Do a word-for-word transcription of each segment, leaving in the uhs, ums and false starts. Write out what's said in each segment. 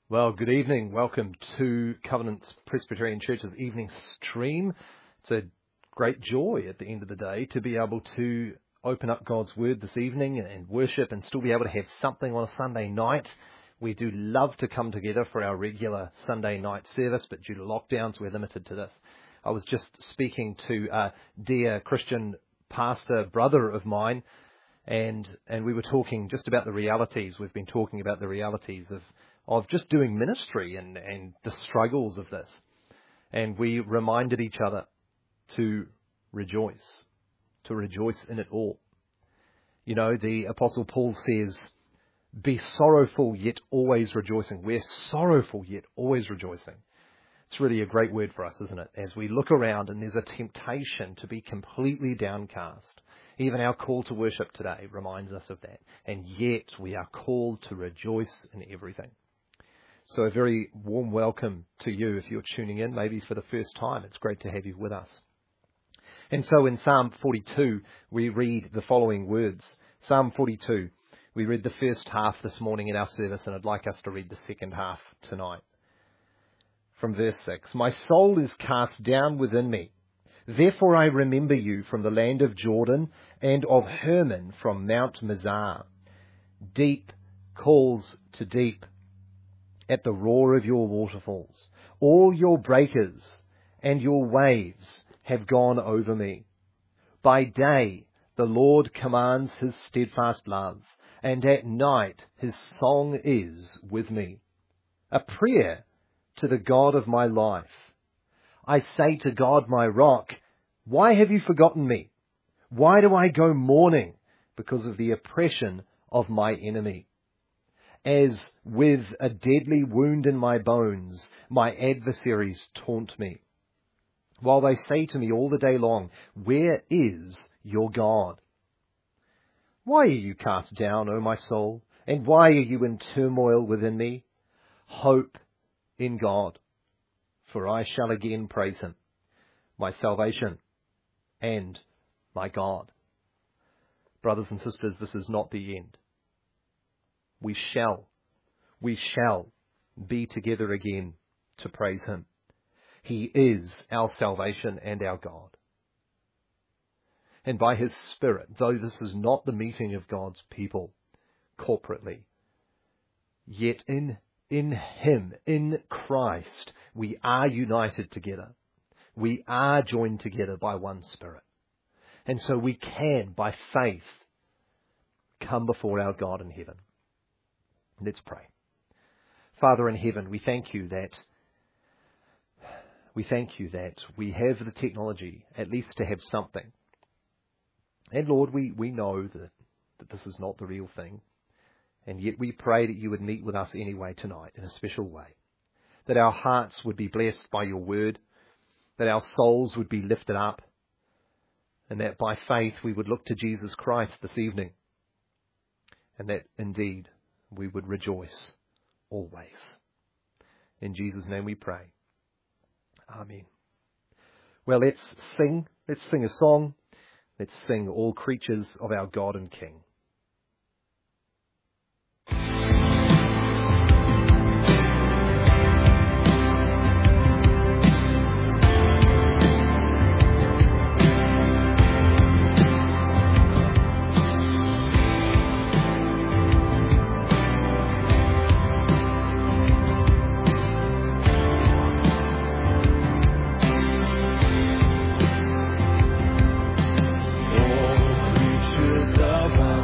Well, good evening. Welcome to Covenant Presbyterian Church's evening stream. It's a great joy at the end of the day to be able to open up God's Word this evening and worship and still be able to have something on a Sunday night. We do love to come together for our regular Sunday night service, but due to lockdowns, we're limited to this. I was just speaking to a dear Christian pastor brother of mine, and and we were talking just about the realities. We've been talking about the realities of of just doing ministry and, and the struggles of this. And we reminded each other to rejoice, to rejoice in it all. You know, the Apostle Paul says, be sorrowful yet always rejoicing. We're sorrowful yet always rejoicing. It's really a great word for us, isn't it? As we look around and there's a temptation to be completely downcast. Even our call to worship today reminds us of that. And yet we are called to rejoice in everything. So a very warm welcome to you if you're tuning in, maybe for the first time. It's great to have you with us. And so in Psalm forty-two, we read the following words. Psalm forty-two, we read the first half this morning in our service, and I'd like us to read the second half tonight. From verse six, my soul is cast down within me. Therefore I remember you from the land of Jordan, and of Hermon from Mount Mizar. Deep calls to deep at the roar of your waterfalls. All your breakers and your waves have gone over me. By day the Lord commands his steadfast love, and at night his song is with me, a prayer to the God of my life. I say to God, my rock, why have you forgotten me? Why do I go mourning because of the oppression of my enemy? As with a deadly wound in my bones, my adversaries taunt me, while they say to me all the day long, where is your God? Why are you cast down, O my soul? And why are you in turmoil within me? Hope in God, for I shall again praise him, my salvation and my God. Brothers and sisters, this is not the end. We shall, we shall be together again to praise him. He is our salvation and our God. And by his Spirit, though this is not the meeting of God's people corporately, yet in, in him, in Christ, we are united together. We are joined together by one Spirit. And so we can, by faith, come before our God in heaven. Let's pray. Father in heaven, we thank you that we thank you that we have the technology, at least to have something. And Lord, we, we know that, that this is not the real thing. And yet we pray that you would meet with us anyway tonight in a special way. That our hearts would be blessed by your word. That our souls would be lifted up. And that by faith we would look to Jesus Christ this evening. And that indeed we would rejoice always. In Jesus' name we pray. Amen. Well, let's sing. Let's sing a song. Let's sing All Creatures of Our God and King. Of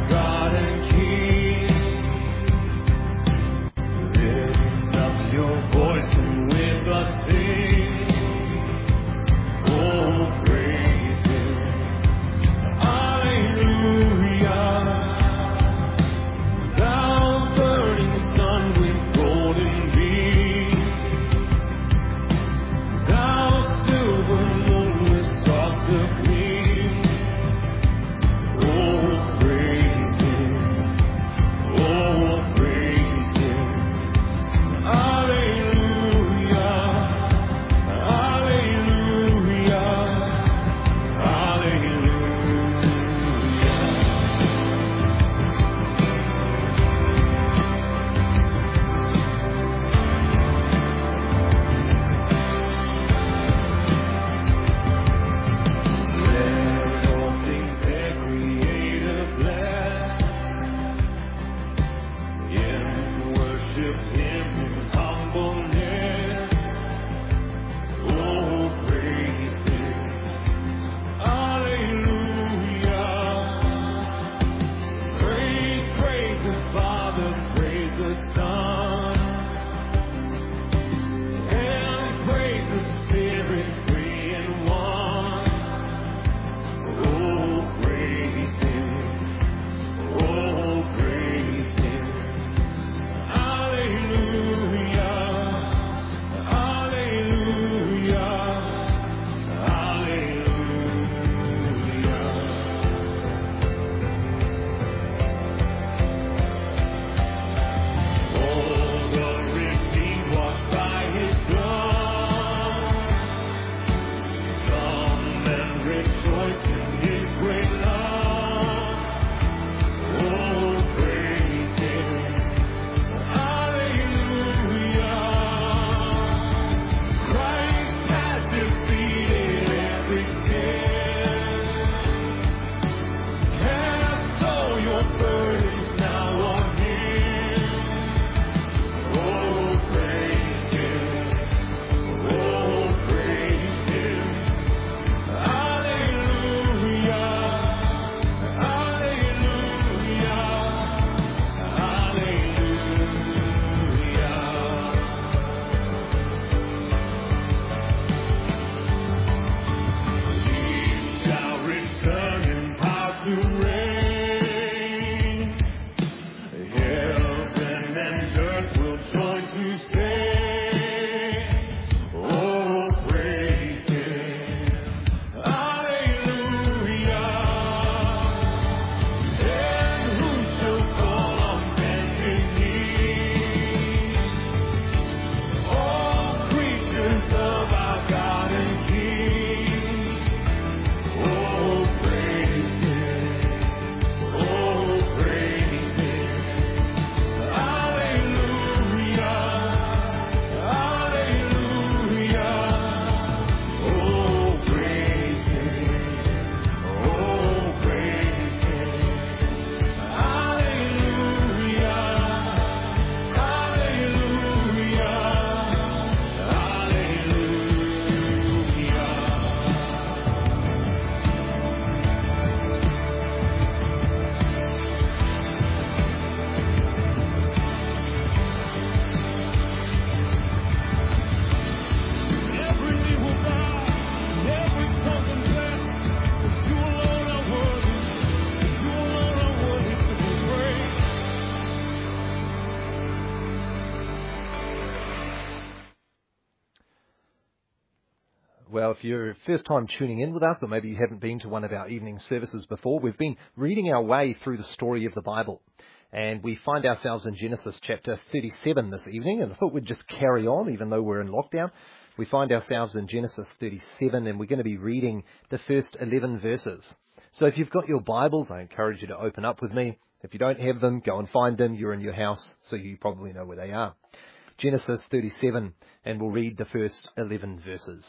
Well, if you're first time tuning in with us, or maybe you haven't been to one of our evening services before, we've been reading our way through the story of the Bible. And we find ourselves in Genesis chapter thirty-seven this evening, and I thought we'd just carry on, even though we're in lockdown. We find ourselves in Genesis thirty-seven, and we're going to be reading the first eleven verses. So if you've got your Bibles, I encourage you to open up with me. If you don't have them, go and find them. You're in your house, so you probably know where they are. Genesis thirty-seven, and we'll read the first eleven verses.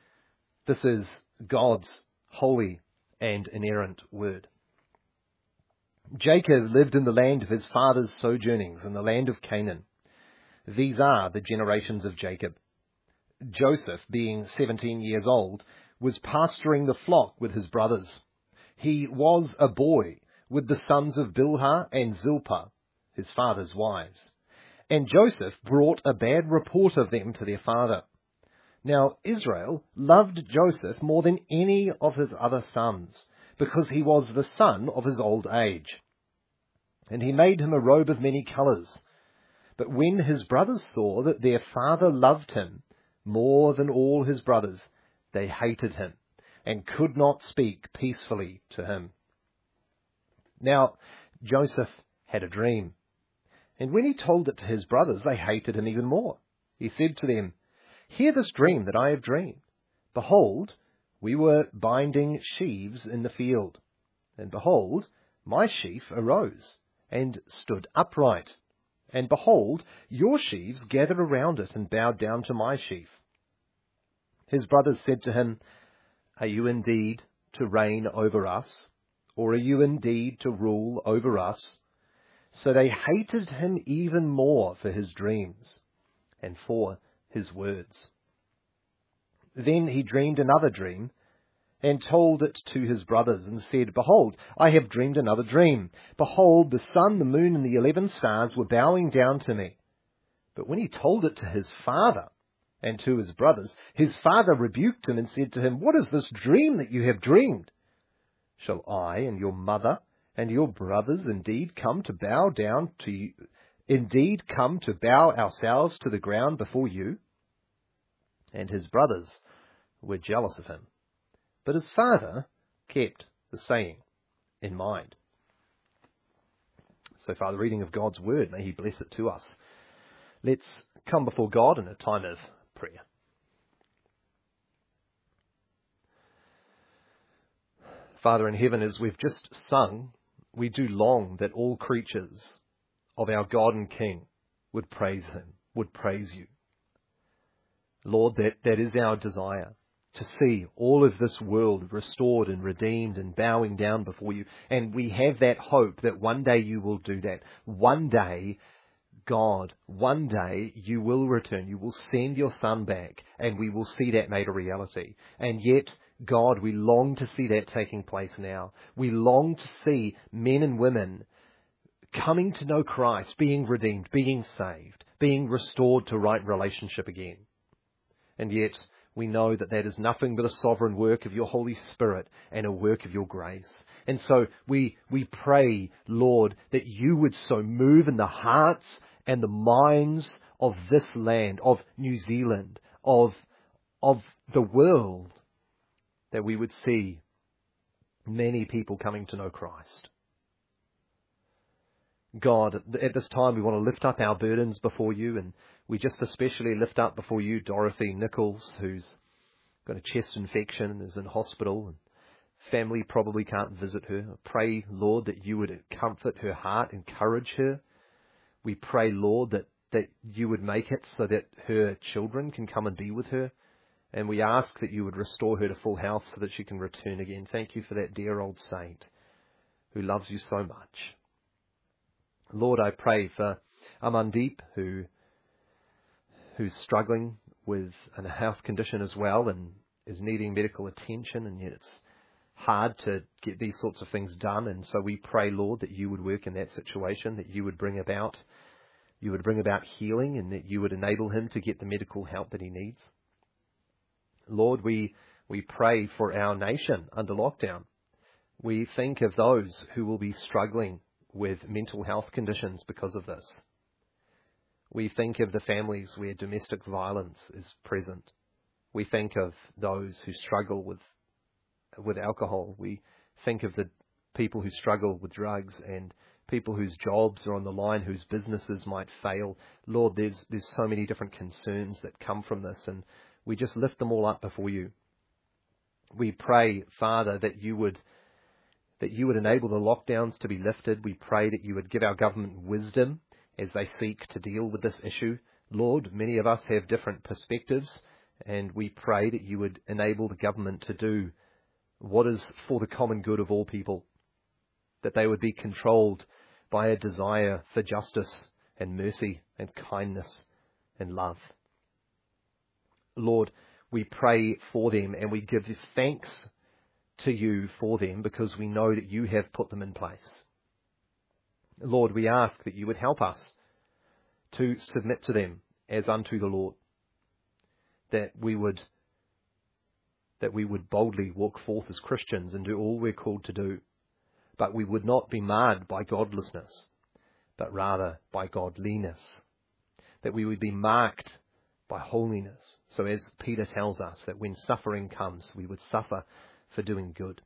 This is God's holy and inerrant word. Jacob lived in the land of his father's sojournings, in the land of Canaan. These are the generations of Jacob. Joseph, being seventeen years old, was pasturing the flock with his brothers. He was a boy with the sons of Bilhah and Zilpah, his father's wives. And Joseph brought a bad report of them to their father. Now Israel loved Joseph more than any of his other sons, because he was the son of his old age. And he made him a robe of many colours. But when his brothers saw that their father loved him more than all his brothers, they hated him, and could not speak peacefully to him. Now Joseph had a dream, and when he told it to his brothers, they hated him even more. He said to them, "Hear this dream that I have dreamed. Behold, we were binding sheaves in the field, and behold, my sheaf arose and stood upright. And behold, your sheaves gathered around it and bowed down to my sheaf." His brothers said to him, "Are you indeed to reign over us? Or are you indeed to rule over us?" So they hated him even more for his dreams and for his words. Then he dreamed another dream and told it to his brothers and said, Behold, I have dreamed another dream. Behold, the sun, the moon, and the eleven stars were bowing down to me. But when he told it to his father and to his brothers, his father rebuked him and said to him, What is this dream that you have dreamed? Shall I and your mother and your brothers indeed come to bow down to you, indeed come to bow ourselves to the ground before you? And his brothers were jealous of him. But his father kept the saying in mind. So far, the reading of God's word, may he bless it to us. Let's come before God in a time of prayer. Father in heaven, as we've just sung, we do long that all creatures of our God and King would praise him, would praise you. Lord, that, that is our desire, to see all of this world restored and redeemed and bowing down before you. And we have that hope that one day you will do that. One day, God, one day you will return. You will send your Son back and we will see that made a reality. And yet, God, we long to see that taking place now. We long to see men and women coming to know Christ, being redeemed, being saved, being restored to right relationship again. And yet, we know that that is nothing but a sovereign work of your Holy Spirit and a work of your grace. And so we we pray, Lord, that you would so move in the hearts and the minds of this land, of New Zealand, of, of the world, that we would see many people coming to know Christ. God, at this time we want to lift up our burdens before you, and we just especially lift up before you Dorothy Nichols, who's got a chest infection and is in hospital, and family probably can't visit her. I pray, Lord, that you would comfort her heart, encourage her. We pray, Lord, that, that you would make it so that her children can come and be with her. And we ask that you would restore her to full health so that she can return again. Thank you for that dear old saint who loves you so much. Lord, I pray for Amandeep, who who's struggling with a health condition as well and is needing medical attention, and yet it's hard to get these sorts of things done. And so we pray, Lord, that you would work in that situation, that you would bring about you would bring about healing, and that you would enable him to get the medical help that he needs. Lord, we we pray for our nation under lockdown. We think of those who will be struggling with mental health conditions because of this. We think of the families where domestic violence is present. We think of those who struggle with with alcohol. We think of the people who struggle with drugs and people whose jobs are on the line, whose businesses might fail. Lord, there's there's so many different concerns that come from this, and we just lift them all up before you. We pray, Father, that you would that you would enable the lockdowns to be lifted. We pray that you would give our government wisdom as they seek to deal with this issue. Lord, many of us have different perspectives, and we pray that you would enable the government to do what is for the common good of all people, that they would be controlled by a desire for justice and mercy and kindness and love. Lord, we pray for them and we give thanks to you for them because we know that you have put them in place. Lord, we ask that you would help us to submit to them as unto the Lord, that we would that we would boldly walk forth as Christians and do all we're called to do, but we would not be marred by godlessness, but rather by godliness, that we would be marked by holiness. So as Peter tells us, that when suffering comes, we would suffer for doing good.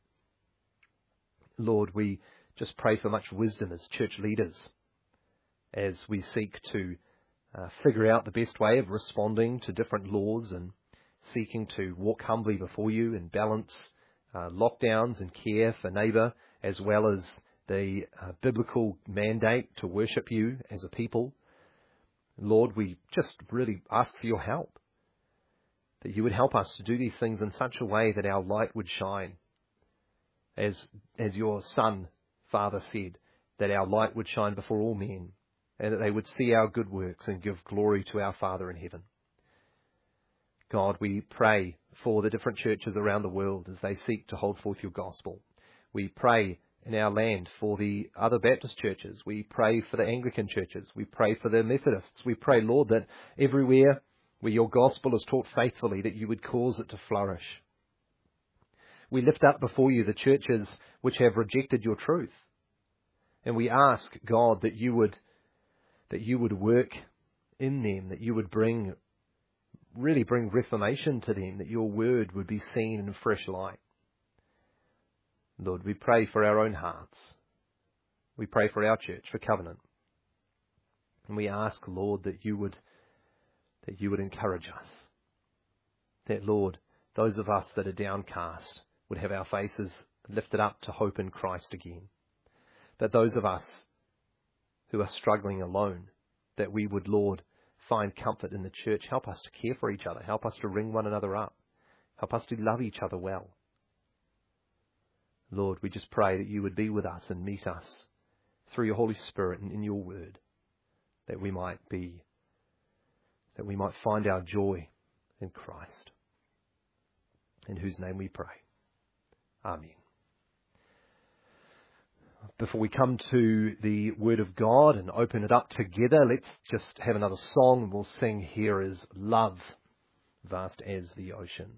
Lord, we just pray for much wisdom as church leaders, as we seek to uh, figure out the best way of responding to different laws and seeking to walk humbly before you and balance uh, lockdowns and care for neighbour, as well as the uh, biblical mandate to worship you as a people. Lord, we just really ask for your help, that you would help us to do these things in such a way that our light would shine. As, as your Son, Father, said, that our light would shine before all men, and that they would see our good works and give glory to our Father in heaven. God, we pray for the different churches around the world as they seek to hold forth your gospel. We pray in our land for the other Baptist churches. We pray for the Anglican churches. We pray for the Methodists. We pray, Lord, that everywhere where your gospel is taught faithfully, that you would cause it to flourish. We lift up before you the churches which have rejected your truth. And we ask, God, that you would, that you would work in them, that you would bring, really bring reformation to them, that your word would be seen in a fresh light. Lord, we pray for our own hearts. We pray for our church, for Covenant. And we ask, Lord, that you would, that you would encourage us. That, Lord, those of us that are downcast would have our faces lifted up to hope in Christ again. That those of us who are struggling alone, that we would, Lord, find comfort in the church. Help us to care for each other. Help us to ring one another up. Help us to love each other well. Lord, we just pray that you would be with us and meet us through your Holy Spirit and in your word, that we might be, that we might find our joy in Christ, in whose name we pray. Amen. Before we come to the Word of God and open it up together, let's just have another song. We'll sing Here Is Love, Vast as the Ocean.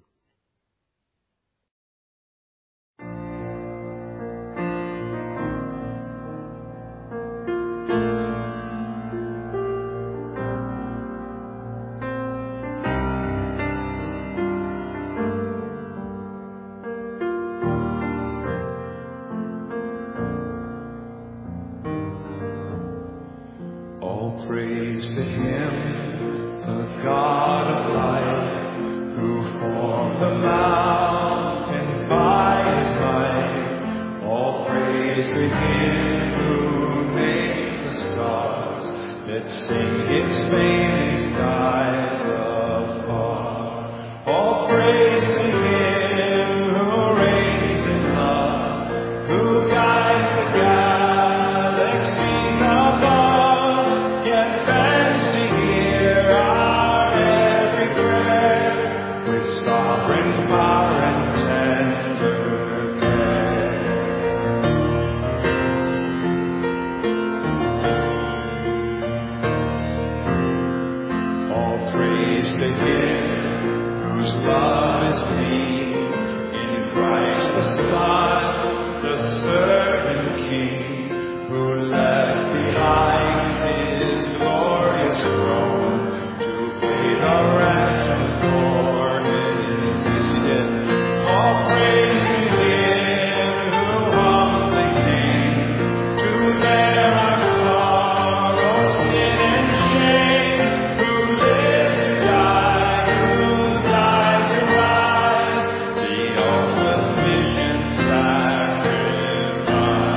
Praise to him, the God of light, who formed the mountains by his might. All praise to him who made the stars that sing his fame in skies afar. All praise to him who reigns in love, who guides the galaxies above. Sovereign power and tender care. All praise to him whose love is seen in Christ the Son, the servant King, who left behind his glorious throne to pay the ransom for. All praise to him who humbly came to bear our sorrow, sin and shame, who lived to die, who died to rise, the all-sufficient sacrifice.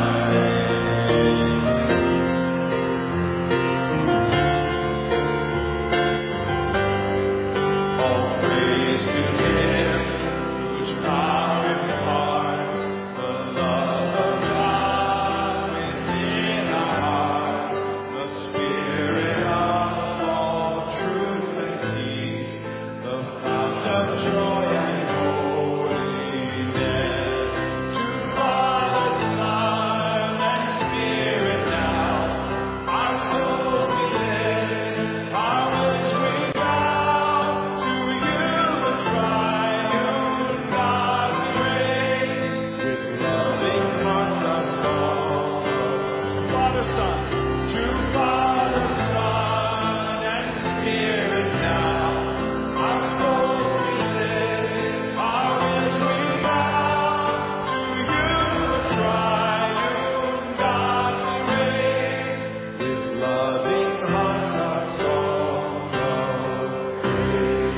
All praise to him whose power imparts the love of God within our hearts, the Spirit of all truth and peace, the fount of joy and holiness. To Father, Son, and Spirit now, our souls we lift, our wills we bow, to you the triune God we raise, with loving hearts our song. To Father, Son, to Father, Son, and Spirit now, our souls we lift, our wills we bow, to you the triune God we raise, with loving hearts our song of praise.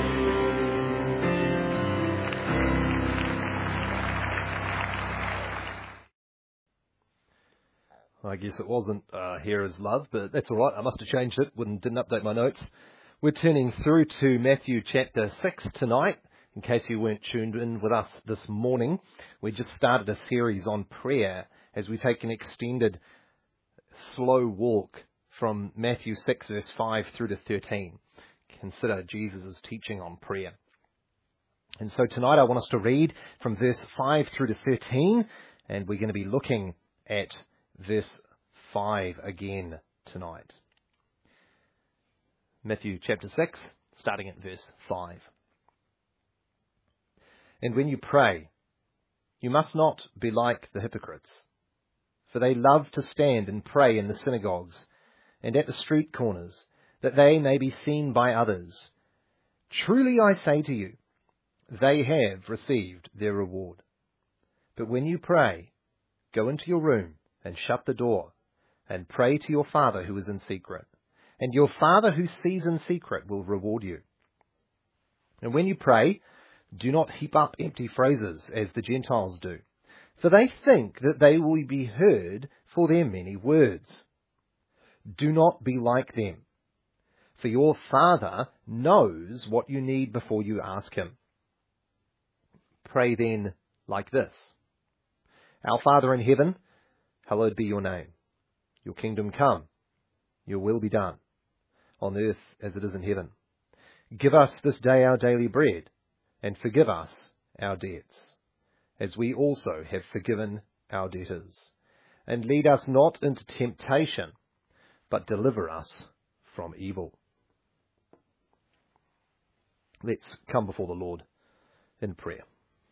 I guess it wasn't uh, Here Is Love, but that's all right. I must have changed it and didn't update my notes. We're turning through to Matthew chapter six tonight. In case you weren't tuned in with us this morning, we just started a series on prayer as we take an extended slow walk from Matthew six, verse five through to thirteen. Consider Jesus' teaching on prayer. And so tonight I want us to read from verse five through to thirteen, and we're going to be looking at verse five again tonight. Matthew chapter six, starting at verse five. And when you pray, you must not be like the hypocrites, for they love to stand and pray in the synagogues and at the street corners, that they may be seen by others. Truly I say to you, they have received their reward. But when you pray, go into your room and shut the door, and pray to your Father who is in secret, and your Father who sees in secret will reward you. And when you pray, do not heap up empty phrases as the Gentiles do, for they think that they will be heard for their many words. Do not be like them, for your Father knows what you need before you ask him. Pray then like this: Our Father in heaven, hallowed be your name. Your kingdom come, your will be done, on earth as it is in heaven. Give us this day our daily bread, and forgive us our debts, as we also have forgiven our debtors. And lead us not into temptation, but deliver us from evil. Let's come before the Lord in prayer.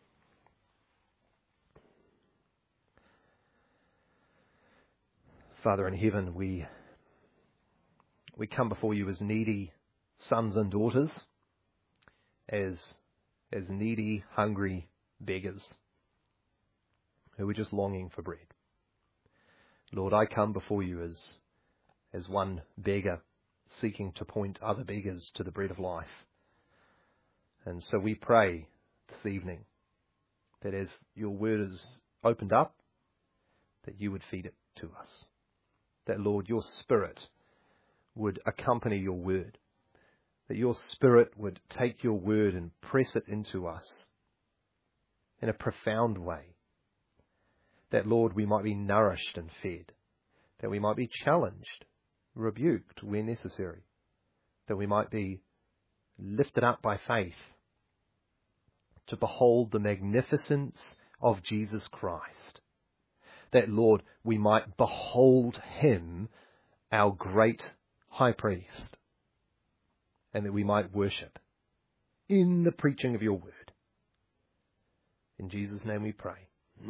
Father in heaven, we we come before you as needy sons and daughters, as as needy, hungry beggars who are just longing for bread. Lord, I come before you as as one beggar seeking to point other beggars to the bread of life. And so we pray this evening that as your word is opened up, that you would feed it to us. That, Lord, your Spirit would accompany your word. That your Spirit would take your word and press it into us in a profound way. That, Lord, we might be nourished and fed. That we might be challenged, rebuked where necessary. That we might be lifted up by faith to behold the magnificence of Jesus Christ. That, Lord, we might behold him, our great high priest, and that we might worship in the preaching of your word. In Jesus' name we pray.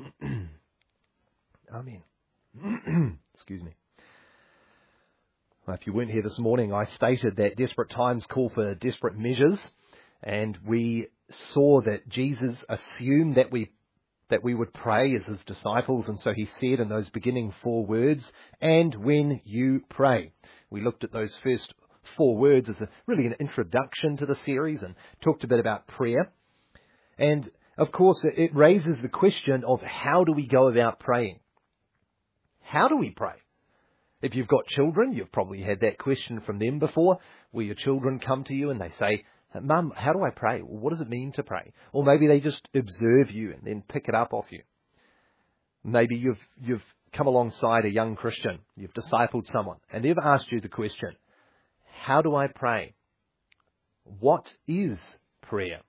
Amen. Excuse me. Well, if you weren't here this morning, I stated that desperate times call for desperate measures, and we saw that Jesus assumed that we that we would pray as his disciples, and so he said in those beginning four words, and when you pray. We looked at those first four words as a, really an introduction to the series and talked a bit about prayer. And of course, it, it raises the question of how do we go about praying? How do we pray? If you've got children, you've probably had that question from them before, where your children come to you and they say, Mum, how do I pray? What does it mean to pray? Or maybe they just observe you and then pick it up off you. Maybe you've you've come alongside a young Christian, you've discipled someone, and they've asked you the question, how do I pray? What is prayer?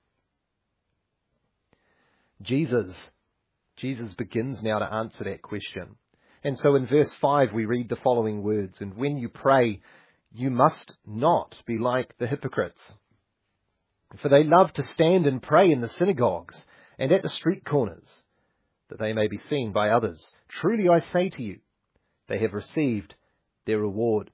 Jesus, Jesus begins now to answer that question. And so in verse five we read the following words, and when you pray, you must not be like the hypocrites. For they love to stand and pray in the synagogues and at the street corners, that they may be seen by others. Truly I say to you, they have received their reward.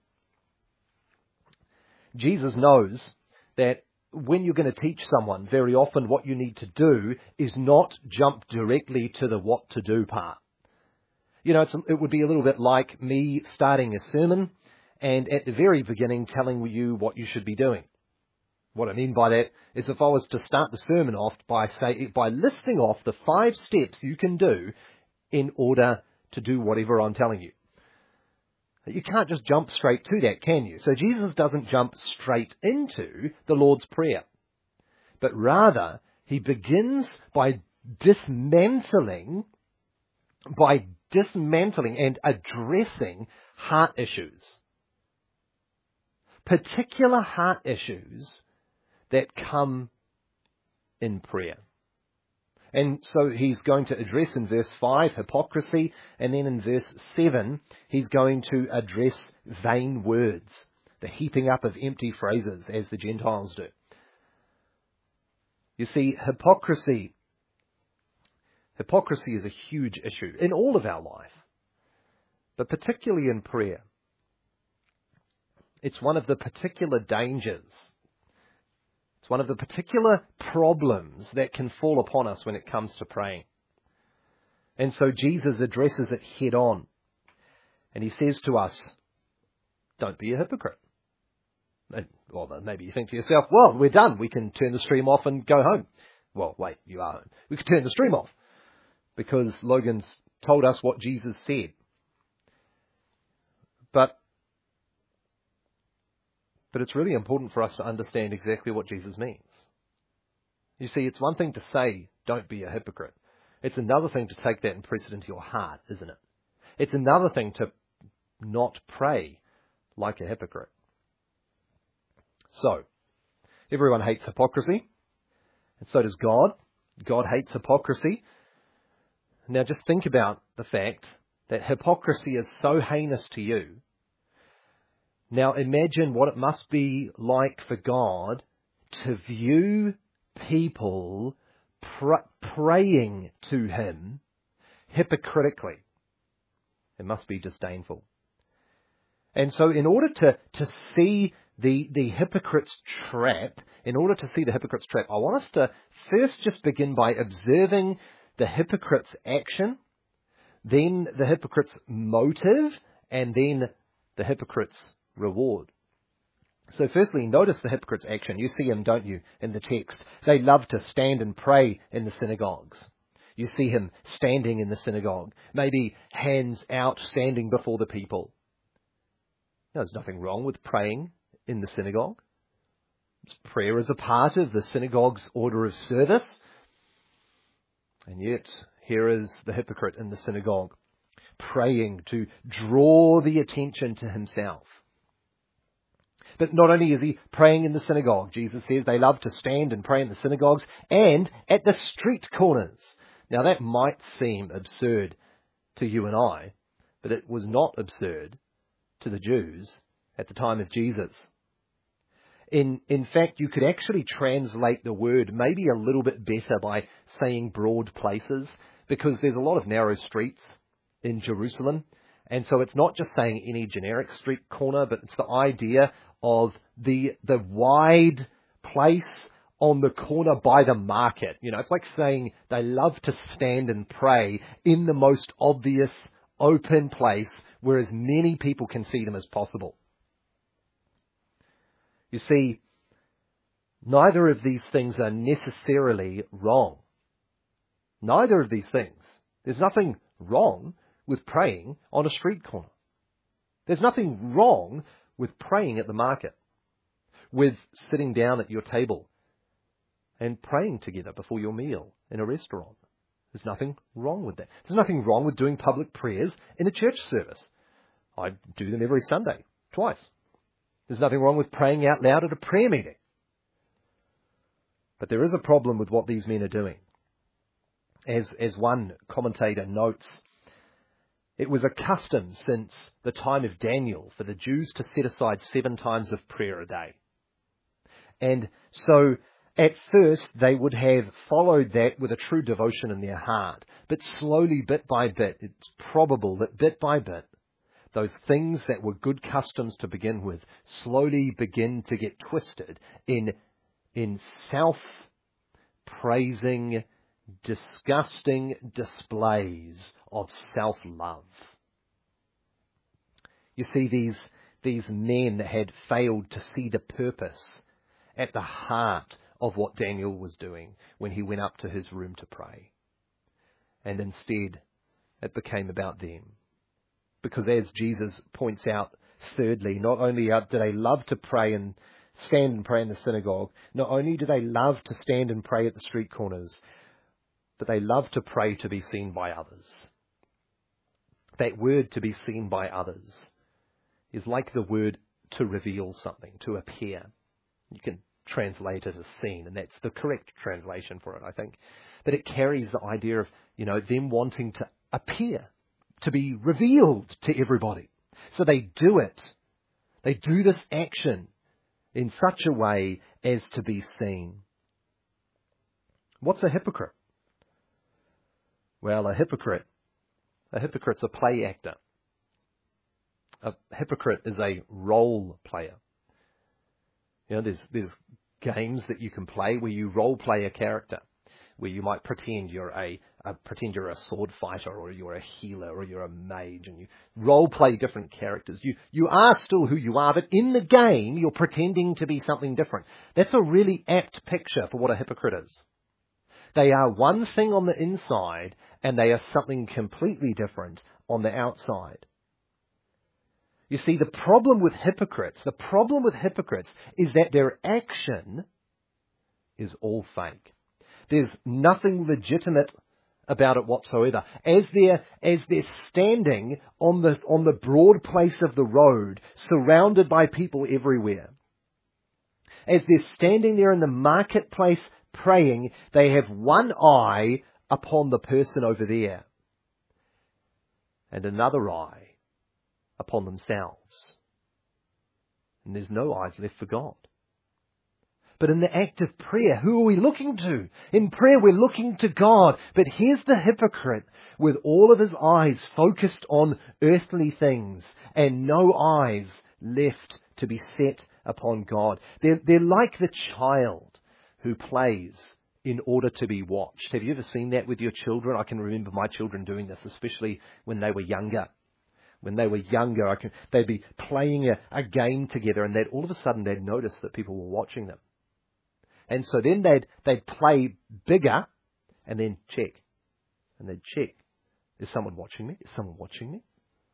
Jesus knows that when you're going to teach someone, very often what you need to do is not jump directly to the what to do part. You know, it's, it would be a little bit like me starting a sermon and at the very beginning telling you what you should be doing. What I mean by that is if I was to start the sermon off by say by listing off the five steps you can do in order to do whatever I'm telling you. You can't just jump straight to that, can you? So Jesus doesn't jump straight into the Lord's Prayer, but rather he begins by dismantling by dismantling and addressing heart issues. Particular heart issues that come in prayer. And so he's going to address in verse five hypocrisy, and then in verse seven he's going to address vain words, the heaping up of empty phrases as the Gentiles do. You see, hypocrisy, hypocrisy is a huge issue in all of our life, but particularly in prayer. It's one of the particular dangers. It's one of the particular problems that can fall upon us when it comes to praying. And so Jesus addresses it head on. And he says to us, don't be a hypocrite. And, well, maybe you think to yourself, well, we're done. We can turn the stream off and go home. Well, wait, you are home. We can turn the stream off because Logan's told us what Jesus said. But But it's really important for us to understand exactly what Jesus means. You see, it's one thing to say, don't be a hypocrite. It's another thing to take that and press it into your heart, isn't it? It's another thing to not pray like a hypocrite. So, everyone hates hypocrisy, and so does God. God hates hypocrisy. Now just think about the fact that hypocrisy is so heinous to you. Now imagine what it must be like for God to view people pr- praying to him hypocritically. It must be disdainful. And so in order to, to see the, the hypocrite's trap, in order to see the hypocrite's trap, I want us to first just begin by observing the hypocrite's action, then the hypocrite's motive, and then the hypocrite's reward. So firstly, notice the hypocrite's action. You see him, don't you, in the text. They love to stand and pray in the synagogues. You see him standing in the synagogue, maybe hands out, standing before the people. Now, there's nothing wrong with praying in the synagogue. Prayer is a part of the synagogue's order of service. And yet, here is the hypocrite in the synagogue, praying to draw the attention to himself. But not only is he praying in the synagogue, Jesus says they love to stand and pray in the synagogues and at the street corners. Now that might seem absurd to you and I, but it was not absurd to the Jews at the time of Jesus. In, in fact, you could actually translate the word maybe a little bit better by saying broad places, because there's a lot of narrow streets in Jerusalem. And so it's not just saying any generic street corner, but it's the idea of the the wide place on the corner by the market. You know, it's like saying they love to stand and pray in the most obvious open place where as many people can see them as possible. You see, neither of these things are necessarily wrong. Neither of these things. There's nothing wrong with praying on a street corner. There's nothing wrong with praying at the market, with sitting down at your table and praying together before your meal in a restaurant. There's nothing wrong with that. There's nothing wrong with doing public prayers in a church service. I do them every Sunday, twice. There's nothing wrong with praying out loud at a prayer meeting. But there is a problem with what these men are doing. As, as one commentator notes, it was a custom since the time of Daniel for the Jews to set aside seven times of prayer a day. And so at first they would have followed that with a true devotion in their heart. But slowly, bit by bit, it's probable that bit by bit, those things that were good customs to begin with slowly begin to get twisted in, in self-praising, disgusting displays of self-love. You see, these, these men had failed to see the purpose at the heart of what Daniel was doing when he went up to his room to pray. And instead, it became about them. Because as Jesus points out, thirdly, not only do they love to pray and stand and pray in the synagogue, not only do they love to stand and pray at the street corners, but they love to pray to be seen by others. That word to be seen by others is like the word to reveal something, to appear. You can translate it as seen, and that's the correct translation for it, I think. But it carries the idea of, you know, them wanting to appear, to be revealed to everybody. So they do it. They do this action in such a way as to be seen. What's a hypocrite? Well, a hypocrite, a hypocrite's a play actor. A hypocrite is a role player. You know, there's there's games that you can play where you role play a character, where you might pretend you're a, a pretend you're a sword fighter, or you're a healer, or you're a mage, and you role play different characters. You you are still who you are, but in the game you're pretending to be something different. That's a really apt picture for what a hypocrite is. They are one thing on the inside, and they are something completely different on the outside. You see, the problem with hypocrites, the problem with hypocrites is that their action is all fake. There's nothing legitimate about it whatsoever. As they're, as they're standing on the, on the broad place of the road, surrounded by people everywhere, as they're standing there in the marketplace praying, they have one eye upon the person over there and another eye upon themselves. And there's no eyes left for God. But in the act of prayer, who are we looking to? In prayer, we're looking to God. But here's the hypocrite with all of his eyes focused on earthly things and no eyes left to be set upon God. They're, they're like the child who plays in order to be watched. Have you ever seen that with your children? I can remember my children doing this, especially when they were younger. When they were younger, I can, they'd be playing a, a game together, and they'd all of a sudden they'd notice that people were watching them. And so then they'd they'd play bigger, and then check. And they'd check. Is someone watching me? Is someone watching me?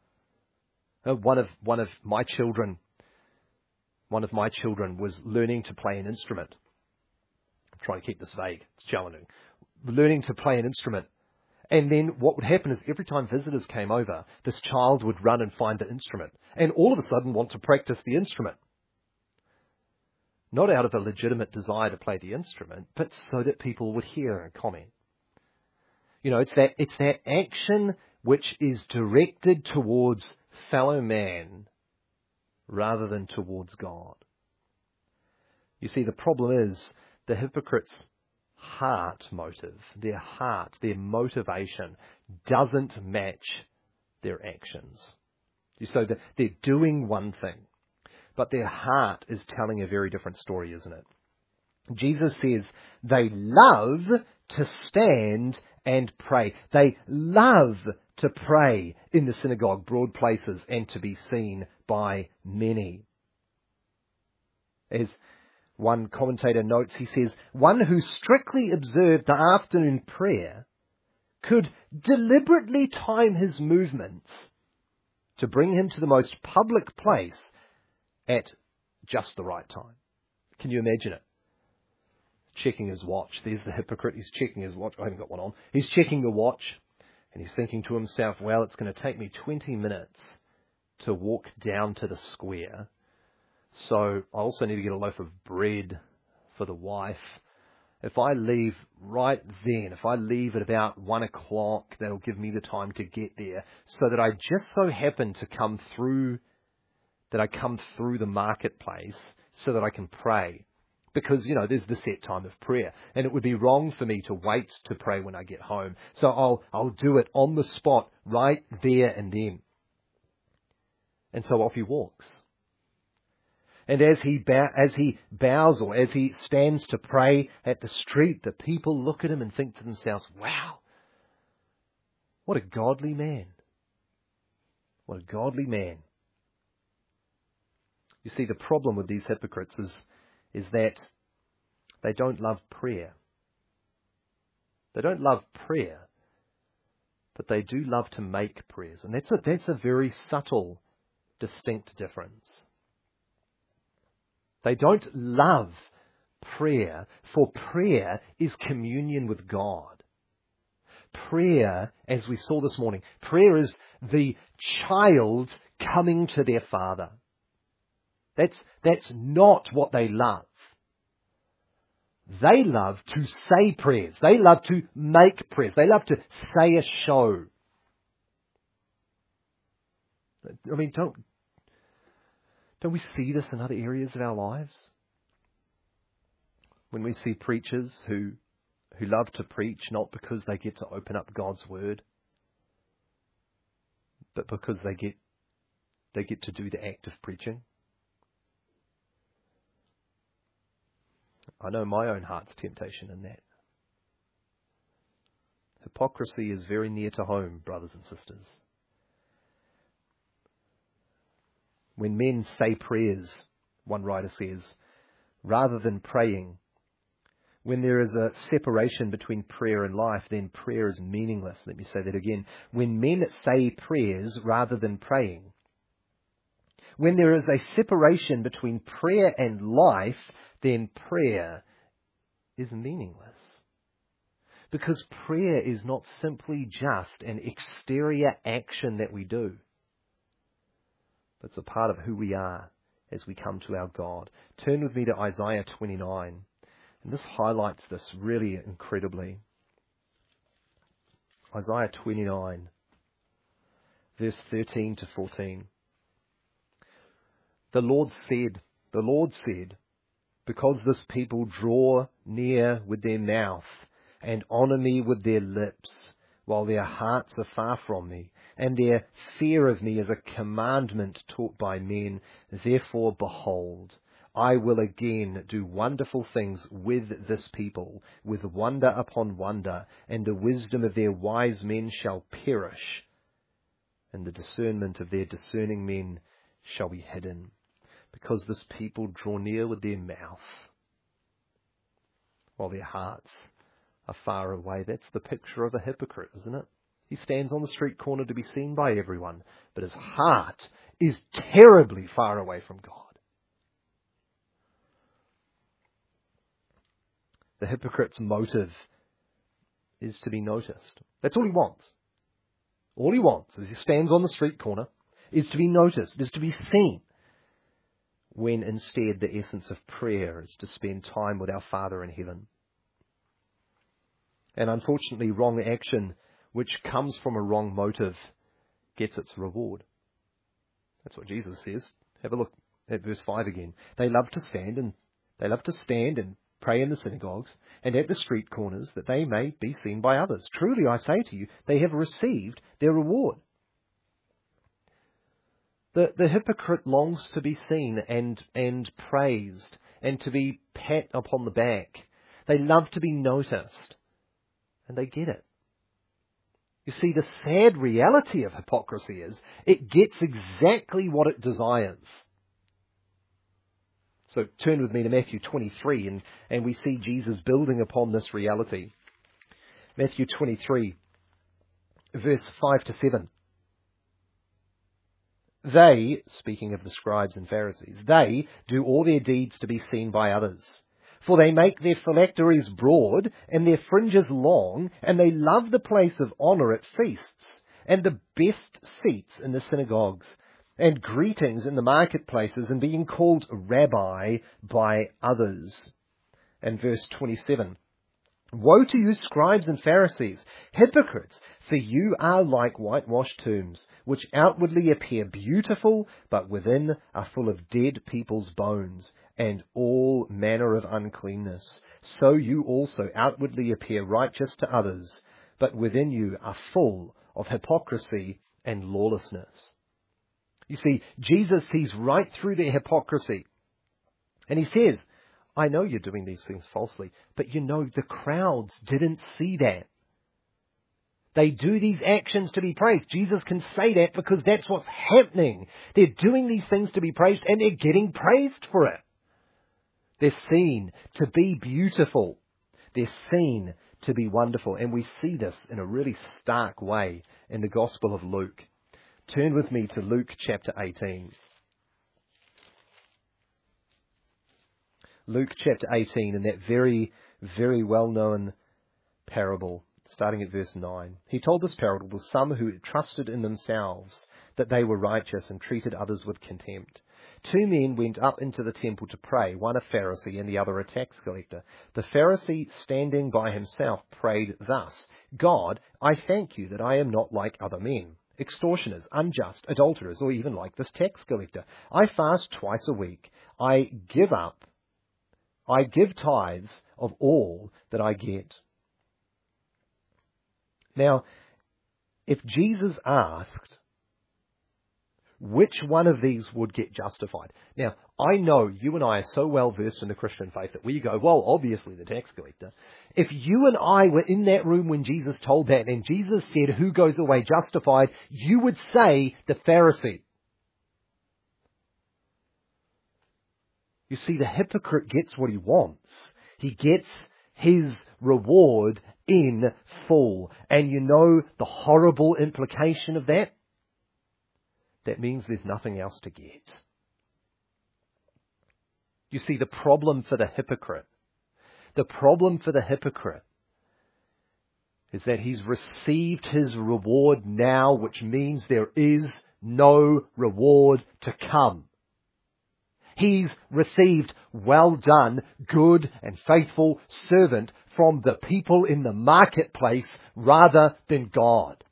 Uh, one of one of my children, one of my children was learning to play an instrument. I'm trying to keep this vague. It's challenging. Learning to play an instrument. And then what would happen is every time visitors came over, this child would run and find the instrument and all of a sudden want to practice the instrument. Not out of a legitimate desire to play the instrument, but so that people would hear and comment. You know, it's that, it's that action which is directed towards fellow man rather than towards God. You see, the problem is the hypocrites' heart motive, their heart, their motivation doesn't match their actions. So they're doing one thing, but their heart is telling a very different story, isn't it? Jesus says they love to stand and pray. They love to pray in the synagogue, broad places, and to be seen by many. As one commentator notes, he says, one who strictly observed the afternoon prayer could deliberately time his movements to bring him to the most public place at just the right time. Can you imagine it? Checking his watch. There's the hypocrite. He's checking his watch. I haven't got one on. He's checking the watch and he's thinking to himself, well, it's going to take me twenty minutes to walk down to the square. So I also need to get a loaf of bread for the wife. If I leave right then, if I leave at about one o'clock, that'll give me the time to get there so that I just so happen to come through, that I come through the marketplace so that I can pray. Because, you know, there's the set time of prayer. And it would be wrong for me to wait to pray when I get home. So I'll, I'll do it on the spot, right there and then. And so off he walks. And as he bow, as he bows or as he stands to pray at the street, the people look at him and think to themselves, wow, what a godly man. What a godly man. You see, the problem with these hypocrites is, is that they don't love prayer. They don't love prayer, but they do love to make prayers. And that's a, that's a very subtle, distinct difference. They don't love prayer, for prayer is communion with God. prayer, as we saw this morning, prayer is the child coming to their father. That's, that's not what they love. They love to say prayers. They love to make prayers. They love to say a show. I mean, don't, don't we see this in other areas of our lives? When we see preachers who, who love to preach not because they get to open up God's Word, but because they get, they get to do the act of preaching. I know my own heart's temptation in that. Hypocrisy is very near to home, brothers and sisters. When men say prayers, one writer says, rather than praying, when there is a separation between prayer and life, then prayer is meaningless. Let me say that again. When men say prayers rather than praying, when there is a separation between prayer and life, then prayer is meaningless. Because prayer is not simply just an exterior action that we do. But it's a part of who we are as we come to our God. Turn with me to Isaiah twenty-nine. And this highlights this really incredibly. Isaiah twenty-nine, verse thirteen to fourteen. The Lord said, the Lord said, because this people draw near with their mouth and honour me with their lips, while their hearts are far from me, and their fear of me is a commandment taught by men, therefore behold, I will again do wonderful things with this people, with wonder upon wonder, and the wisdom of their wise men shall perish, and the discernment of their discerning men shall be hidden. Because this people draw near with their mouth, while their hearts are far away. That's the picture of a hypocrite, isn't it? He stands on the street corner to be seen by everyone, but his heart is terribly far away from God. The hypocrite's motive is to be noticed. That's all he wants. All he wants, as he stands on the street corner, is to be noticed, is to be seen. When instead the essence of prayer is to spend time with our Father in heaven. And unfortunately, wrong action, which comes from a wrong motive, gets its reward. That's what Jesus says. Have a look at verse five again. They love to stand and they love to stand and pray in the synagogues and at the street corners, that they may be seen by others. Truly I say to you, they have received their reward. The, the hypocrite longs to be seen and, and praised and to be pat upon the back. They love to be noticed, and they get it. You see, the sad reality of hypocrisy is it gets exactly what it desires. So turn with me to Matthew twenty-three, and, and we see Jesus building upon this reality. Matthew twenty-three, verse five to seven. They, speaking of the scribes and Pharisees, they do all their deeds to be seen by others. For they make their phylacteries broad and their fringes long, and they love the place of honour at feasts, and the best seats in the synagogues, and greetings in the marketplaces, and being called Rabbi by others. And verse twenty-seven. Woe to you, scribes and Pharisees, hypocrites, for you are like whitewashed tombs, which outwardly appear beautiful, but within are full of dead people's bones, and all manner of uncleanness. So you also outwardly appear righteous to others, but within you are full of hypocrisy and lawlessness. You see, Jesus sees right through their hypocrisy, and he says, I know you're doing these things falsely, but you know the crowds didn't see that. They do these actions to be praised. Jesus can say that because that's what's happening. They're doing these things to be praised, and they're getting praised for it. They're seen to be beautiful. They're seen to be wonderful. And we see this in a really stark way in the Gospel of Luke. Turn with me to Luke chapter eighteen. Luke chapter eighteen, in that very, very well-known parable, starting at verse nine. He told this parable to some who trusted in themselves that they were righteous and treated others with contempt. Two men went up into the temple to pray, one a Pharisee and the other a tax collector. The Pharisee, standing by himself, prayed thus, God, I thank you that I am not like other men, extortioners, unjust, adulterers, or even like this tax collector. I fast twice a week. I give up. I give tithes of all that I get. Now, if Jesus asked which one of these would get justified. Now, I know you and I are so well versed in the Christian faith that we go, well, obviously the tax collector. If you and I were in that room when Jesus told that and Jesus said, who goes away justified, you would say the Pharisee. You see, the hypocrite gets what he wants. He gets his reward in full. And you know the horrible implication of that? That means there's nothing else to get. You see, the problem for the hypocrite, the problem for the hypocrite is that he's received his reward now, which means there is no reward to come. He's received, well done, good and faithful servant from the people in the marketplace rather than God.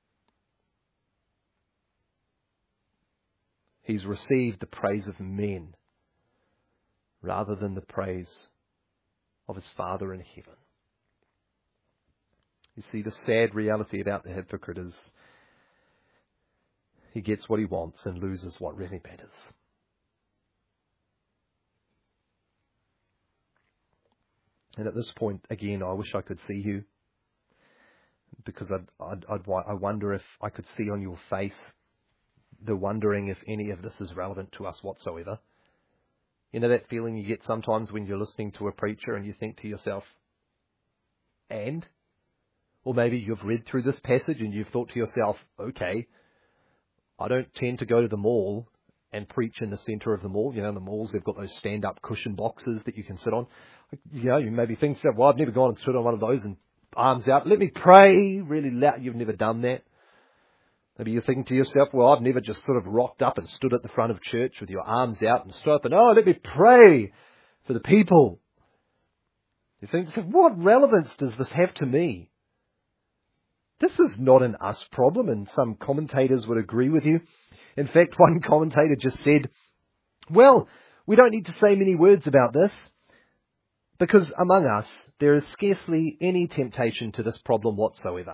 He's received the praise of men rather than the praise of his Father in heaven. You see, the sad reality about the hypocrite is he gets what he wants and loses what really matters. And at this point, again, I wish I could see you, because I'd, I'd, I'd, I wonder if I could see on your face the wondering if any of this is relevant to us whatsoever. You know that feeling you get sometimes when you're listening to a preacher and you think to yourself, and? Or maybe you've read through this passage and you've thought to yourself, okay, I don't tend to go to the mall and preach in the centre of the mall. You know, in the malls, they've got those stand-up cushion boxes that you can sit on. You know, you maybe think, well, I've never gone and stood on one of those and arms out. Let me pray really loud. You've never done that. Maybe you're thinking to yourself, well, I've never just sort of rocked up and stood at the front of church with your arms out and stood up and, oh, let me pray for the people. You think, what relevance does this have to me? This is not an us problem, and some commentators would agree with you. In fact, one commentator just said, well, we don't need to say many words about this, because among us there is scarcely any temptation to this problem whatsoever.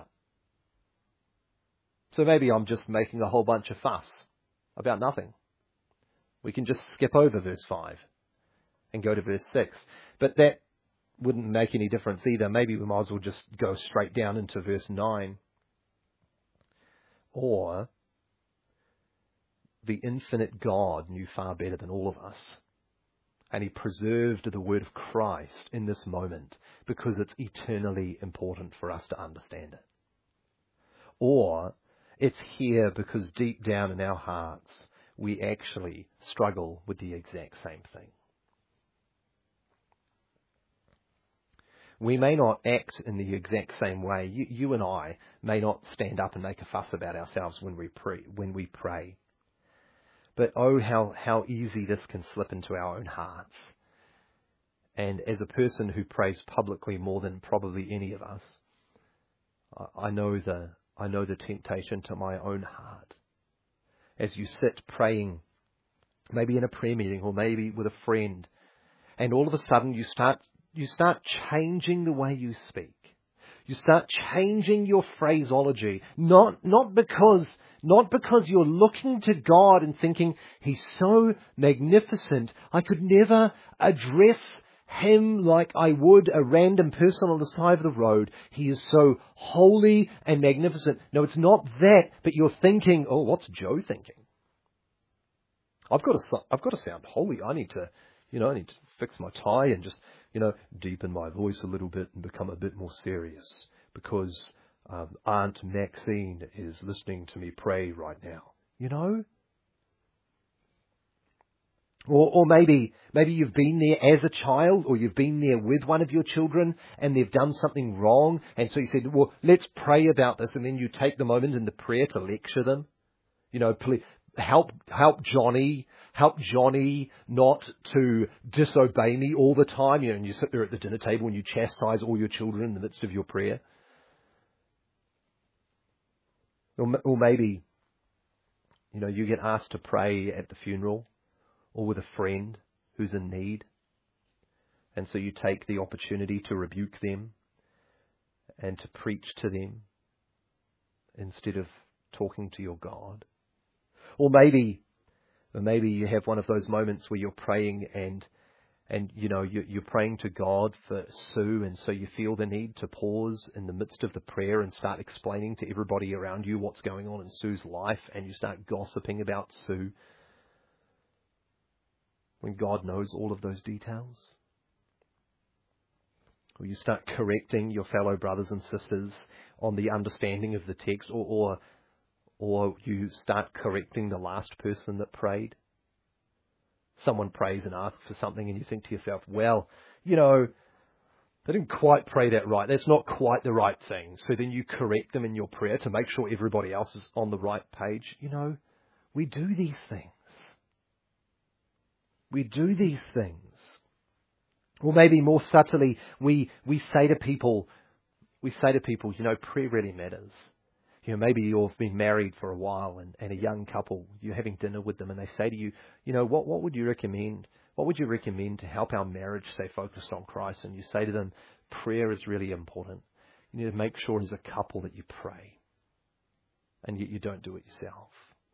So maybe I'm just making a whole bunch of fuss about nothing. We can just skip over verse five and go to verse six. But that wouldn't make any difference either. Maybe we might as well just go straight down into verse nine. Or, the infinite God knew far better than all of us. And he preserved the word of Christ in this moment because it's eternally important for us to understand it. Or, it's here because deep down in our hearts, we actually struggle with the exact same thing. We may not act in the exact same way. You, you and I may not stand up and make a fuss about ourselves when we pray. When we pray. But oh, how, how easy this can slip into our own hearts. And as a person who prays publicly more than probably any of us, I, I know the I know the temptation to my own heart. As you sit praying, maybe in a prayer meeting or maybe with a friend, and all of a sudden you start you start changing the way you speak. You start changing your phraseology, not not because not because you're looking to God and thinking, He's so magnificent, I could never address Him like I would a random person on the side of the road. He is so holy and magnificent. No, it's not that, but you're thinking, oh, what's Joe thinking? I've got to, I've got to sound holy. I need to, you know, I need to fix my tie and just, you know, deepen my voice a little bit and become a bit more serious because um, Aunt Maxine is listening to me pray right now. You know? Or, or maybe, maybe you've been there as a child, or you've been there with one of your children, and they've done something wrong, and so you said, well, let's pray about this, and then you take the moment in the prayer to lecture them. You know, please, help, help Johnny, help Johnny not to disobey me all the time. You know, and you sit there at the dinner table and you chastise all your children in the midst of your prayer. Or, or maybe, you know, you get asked to pray at the funeral, or with a friend who's in need. And so you take the opportunity to rebuke them and to preach to them instead of talking to your God. Or maybe, or maybe you have one of those moments where you're praying and, and you know, you, you're praying to God for Sue, and so you feel the need to pause in the midst of the prayer and start explaining to everybody around you what's going on in Sue's life, and you start gossiping about Sue, when God knows all of those details. Or you start correcting your fellow brothers and sisters on the understanding of the text, or, or, or you start correcting the last person that prayed. Someone prays and asks for something, and you think to yourself, well, you know, they didn't quite pray that right. That's not quite the right thing. So then you correct them in your prayer to make sure everybody else is on the right page. You know, we do these things. We do these things. Or maybe more subtly, we, we say to people, we say to people, you know, prayer really matters. You know, maybe you've been married for a while and, and a young couple, you're having dinner with them and they say to you, you know, what, what would you recommend? What would you recommend to help our marriage stay focused on Christ? And you say to them, prayer is really important. You need to make sure as a couple that you pray. And yet you don't do it yourself.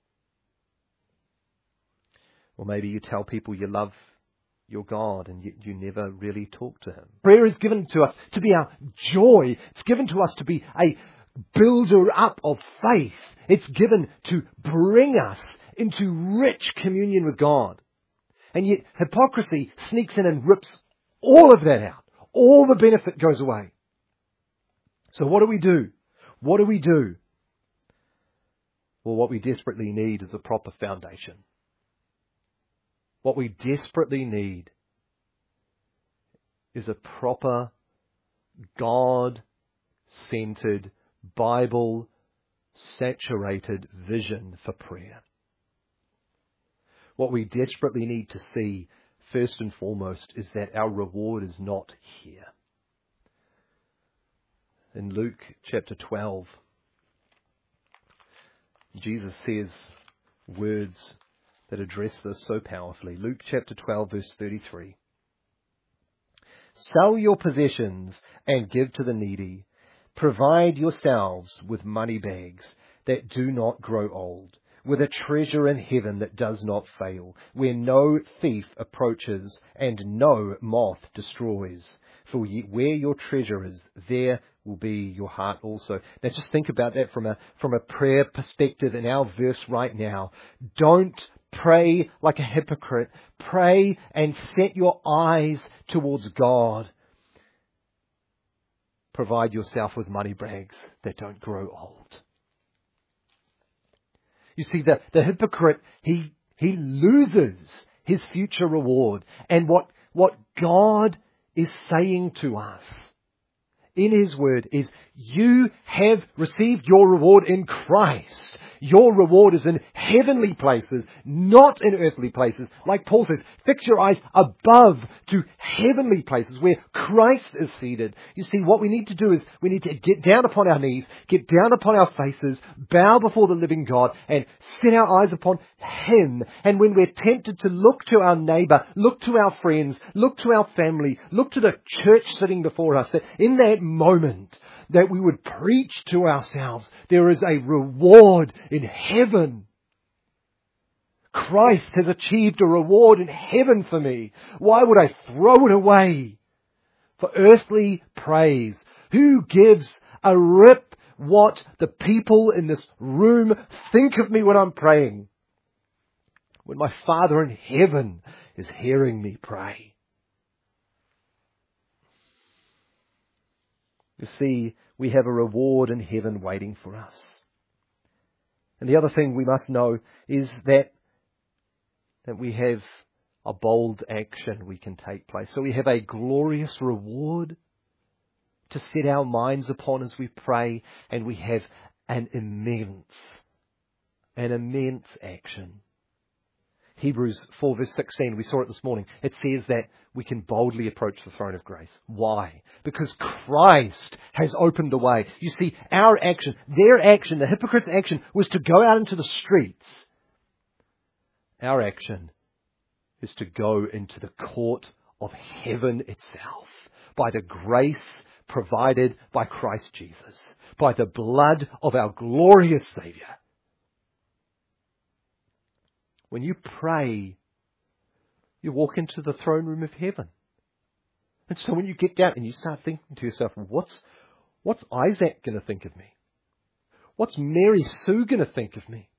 Or maybe you tell people you love your God and yet you never really talk to Him. Prayer is given to us to be our joy. It's given to us to be a builder up of faith. It's given to bring us into rich communion with God. And yet hypocrisy sneaks in and rips all of that out. All the benefit goes away. So what do we do? What do we do? Well, what we desperately need is a proper foundation. What we desperately need is a proper, God-centered, Bible-saturated vision for prayer. What we desperately need to see, first and foremost, is that our reward is not here. In Luke chapter twelve, Jesus says words that address this so powerfully. Luke chapter twelve, verse thirty-three. Sell your possessions and give to the needy. Provide yourselves with money bags that do not grow old, with a treasure in heaven that does not fail, where no thief approaches and no moth destroys. For where your treasure is, there will be your heart also. Now just think about that from a, from a prayer perspective in our verse right now. Don't pray like a hypocrite. Pray and set your eyes towards God. Provide yourself with money bags that don't grow old. You see, the, the hypocrite, he, he loses his future reward. And what, what God is saying to us in His Word is, you have received your reward in Christ. Your reward is in heavenly places, not in earthly places. Like Paul says, fix your eyes above to heavenly places where Christ is seated. You see, what we need to do is we need to get down upon our knees, get down upon our faces, bow before the living God and set our eyes upon Him. And when we're tempted to look to our neighbour, look to our friends, look to our family, look to the church sitting before us, that in that moment that we would preach to ourselves, there is a reward in heaven. Christ has achieved a reward in heaven for me. Why would I throw it away for earthly praise? Who gives a rip what the people in this room think of me when I'm praying, when my Father in heaven is hearing me pray? You see, we have a reward in heaven waiting for us. And the other thing we must know is that, that we have a bold action we can take place. So we have a glorious reward to set our minds upon as we pray, and we have an immense, an immense action. Hebrews four verse sixteen, we saw it this morning. It says that we can boldly approach the throne of grace. Why? Because Christ has opened the way. You see, our action, their action, the hypocrite's action was to go out into the streets. Our action is to go into the court of heaven itself by the grace provided by Christ Jesus, by the blood of our glorious Saviour. When you pray, you walk into the throne room of heaven. And so when you get down and you start thinking to yourself, what's, what's Isaac going to think of me? What's Mary Sue going to think of me?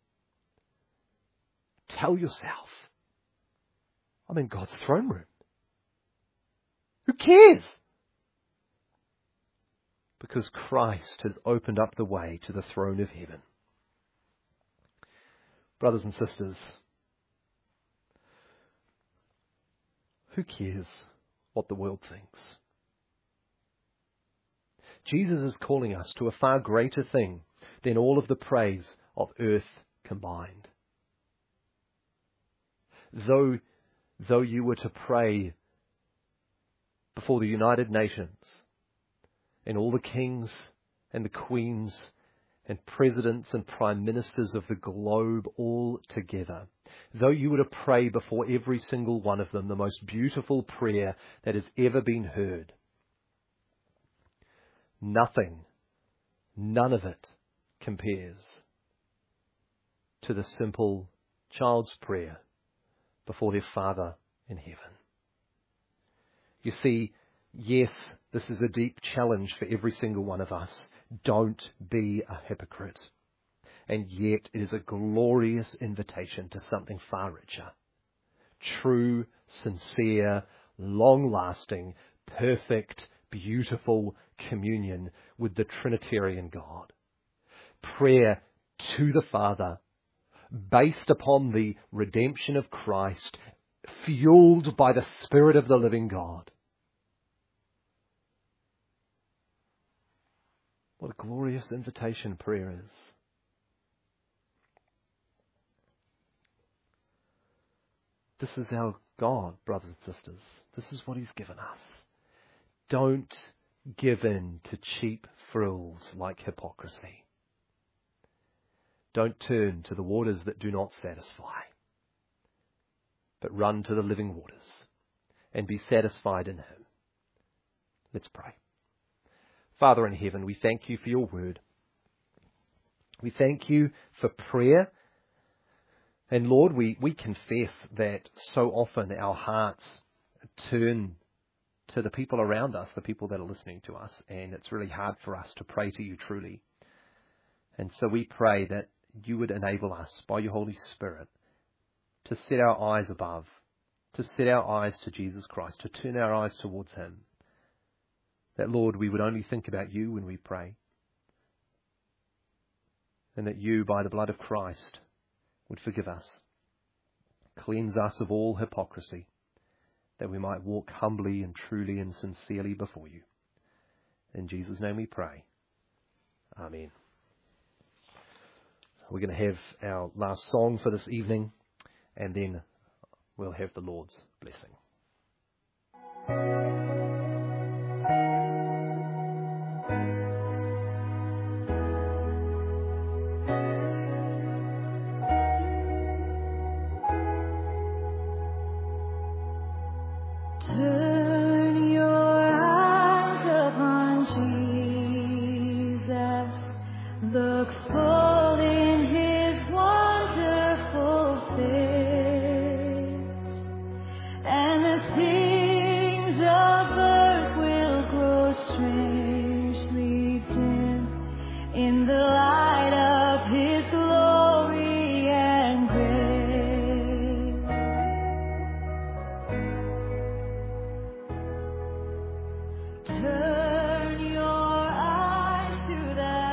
Tell yourself, I'm in God's throne room. Who cares? Because Christ has opened up the way to the throne of heaven. Brothers and sisters, who cares what the world thinks? Jesus is calling us to a far greater thing than all of the praise of earth combined. Though, though you were to pray before the United Nations and all the kings and the queens and presidents and prime ministers of the globe all together, though you were to pray before every single one of them the most beautiful prayer that has ever been heard, nothing, none of it compares to the simple child's prayer before their Father in heaven. You see, yes, this is a deep challenge for every single one of us. Don't be a hypocrite. And yet it is a glorious invitation to something far richer. True, sincere, long-lasting, perfect, beautiful communion with the Trinitarian God. Prayer to the Father, based upon the redemption of Christ, fueled by the Spirit of the living God. What a glorious invitation prayer is. This is our God, brothers and sisters. This is what He's given us. Don't give in to cheap frills like hypocrisy. Don't turn to the waters that do not satisfy, but run to the living waters and be satisfied in Him. Let's pray. Father in heaven, we thank You for Your word. We thank You for prayer. And Lord, we, we confess that so often our hearts turn to the people around us, the people that are listening to us, and it's really hard for us to pray to You truly. And so we pray that You would enable us by Your Holy Spirit to set our eyes above, to set our eyes to Jesus Christ, to turn our eyes towards Him. That, Lord, we would only think about You when we pray. And that You, by the blood of Christ, would forgive us, cleanse us of all hypocrisy, that we might walk humbly and truly and sincerely before You. In Jesus' name we pray. Amen. We're going to have our last song for this evening, and then we'll have the Lord's blessing. Turn your eyes upon Jesus. Look full in His wonderful face, and the things of earth will grow strangely dim in the light of His glory and grace. Turn your eyes to the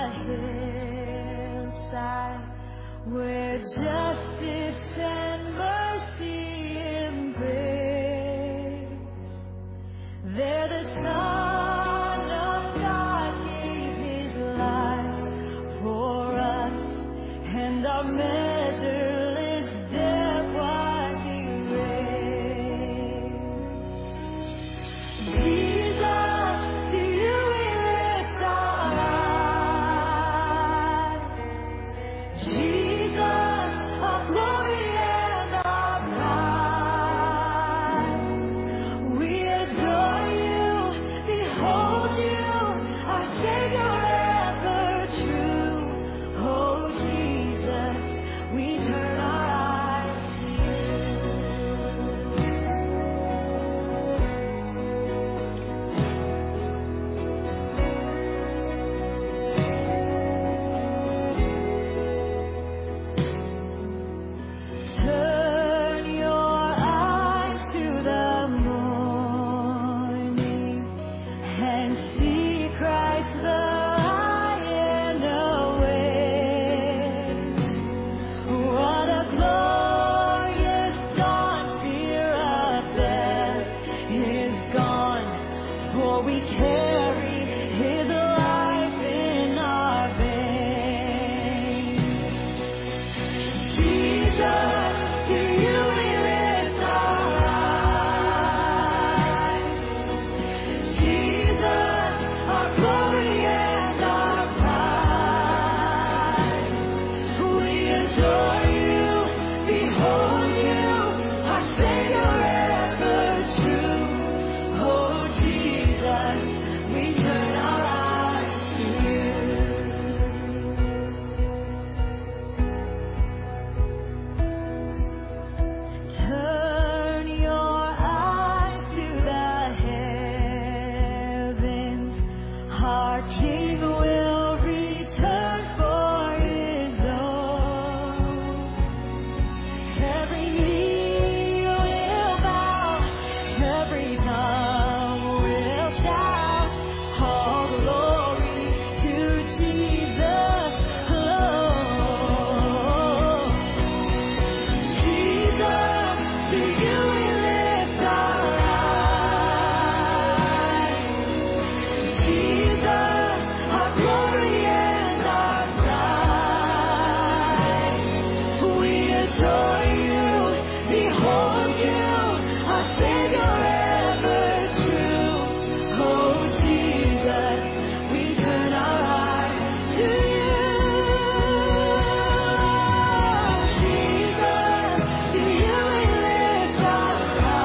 hillside where justice and mercy embrace. for we carry His life in our veins. Jesus, to you we lift our eyes. Jesus, our glory and our pride. We adore you, behold you, our Savior ever true. Oh Jesus, we turn our eyes to you. Turn your eyes to the heavens. Our King will return for His own. Every knee will bow, every tongue will shout, all glory to Jesus alone. Jesus, to you we lift our eyes. Jesus, our glory and our pride. We adore you, behold you, our Savior ever true. Oh Jesus, we turn our eyes to you. Jesus, to you we lift our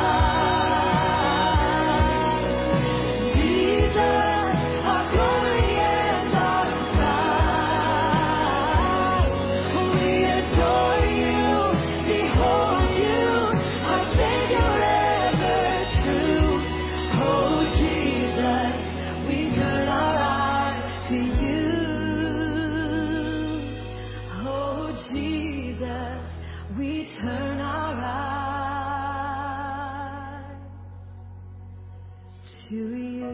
eyes. Jesus, our glory and our pride. We adore you, behold you, our Savior ever true. Oh Jesus, we turn our eyes to you. Oh Jesus, we turn our eyes to you.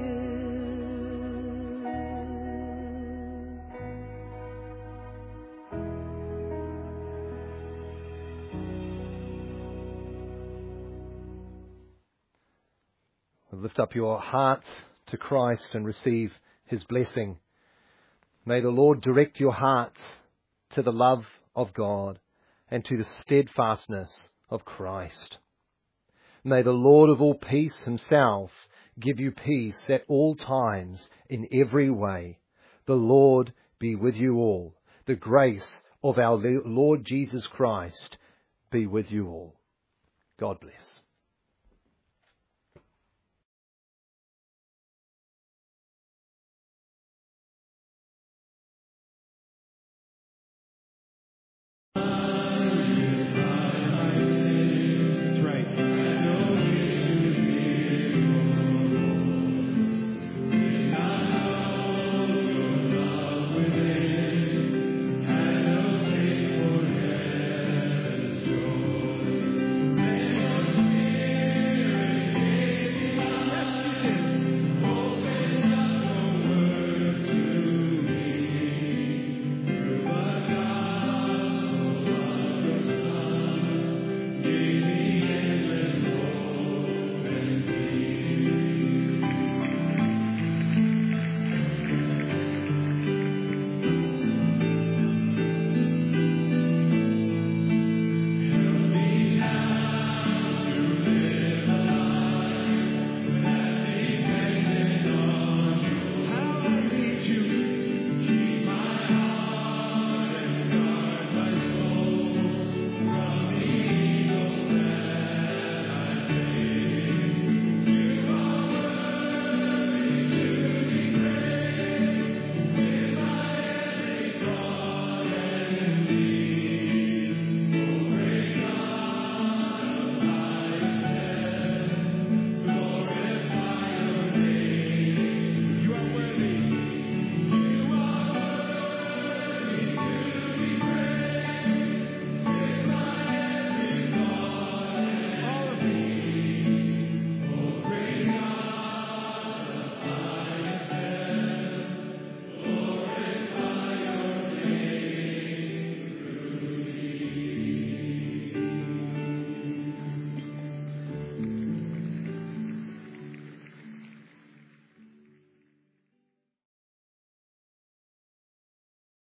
Lift up your hearts to Christ and receive His blessing. May the Lord direct your hearts to the love of God and to the steadfastness of Christ. May the Lord of all peace Himself give you peace at all times in every way. The Lord be with you all. The grace of our Lord Jesus Christ be with you all. God bless.